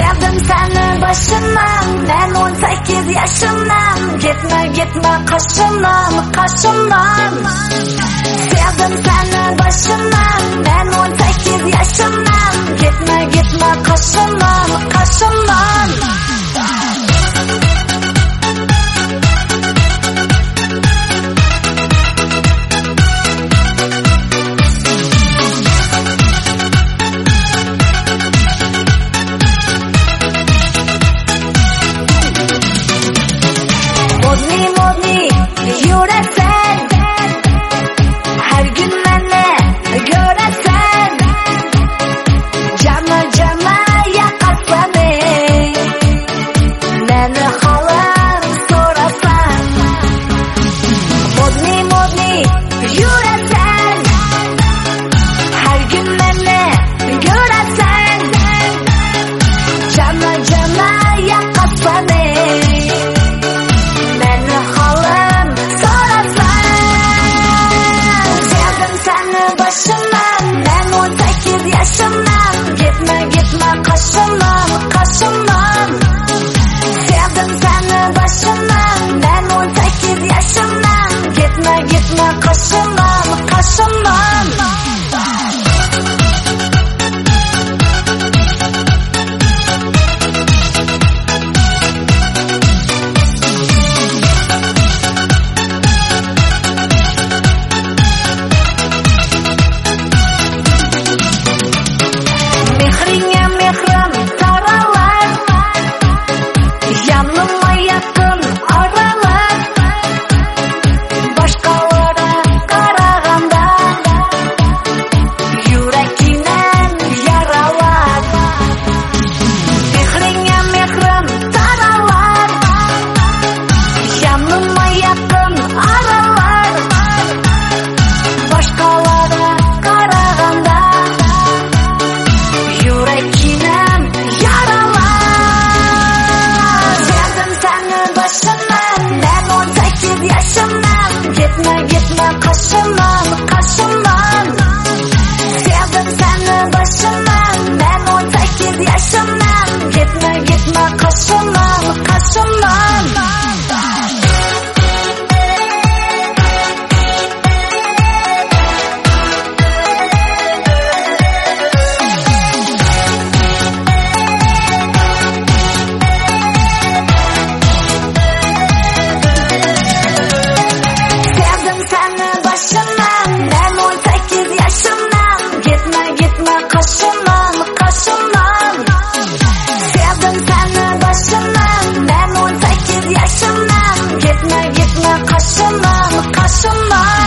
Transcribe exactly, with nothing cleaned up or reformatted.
Sevdim seni başından, ben on sekiz yaşımdan. Gitme gitme kaşımdan, kaşımdan. Sevdim seni başından, ben on sekiz yaşımdan. Gitme gitme kaşımdan, kaşımdan. Modni modni yüresen, her gün beni göresen. Cama cama yakasan, beni halam sorasan. Modni modni yüresen, her gün beni göresen. Cama cama yakasan, başımdan, ben on sekiz yaşımdan. Gitme gitme kaşımdan, kaşımdan. Sevdim seni başımdan, ben on sekiz yaşımdan. Gitme gitme kaşımdan, kaşımdan. Mehringe mehrim taralar, yanıma yakın aralar. Başkalara karaganda, yüreğinen yaralar. Mehringe mehrim taralar, yanıma yakın aralar. Başkalara karaganda, yüreğinem yaralar. Sevdim seni başından, ben on sekiz yaşımdan. Gitme gitme kaşımdan, kaşımdan. Sevdim seni başından, ben on sekiz yaşımdan. Gitme gitme kaşımdan, kaşımdan. Kaşımdan, kaşımdan. Sevdim seni başından, ben on sekiz yaşımdan. Gitme gitme kaşımdan, kaşımdan.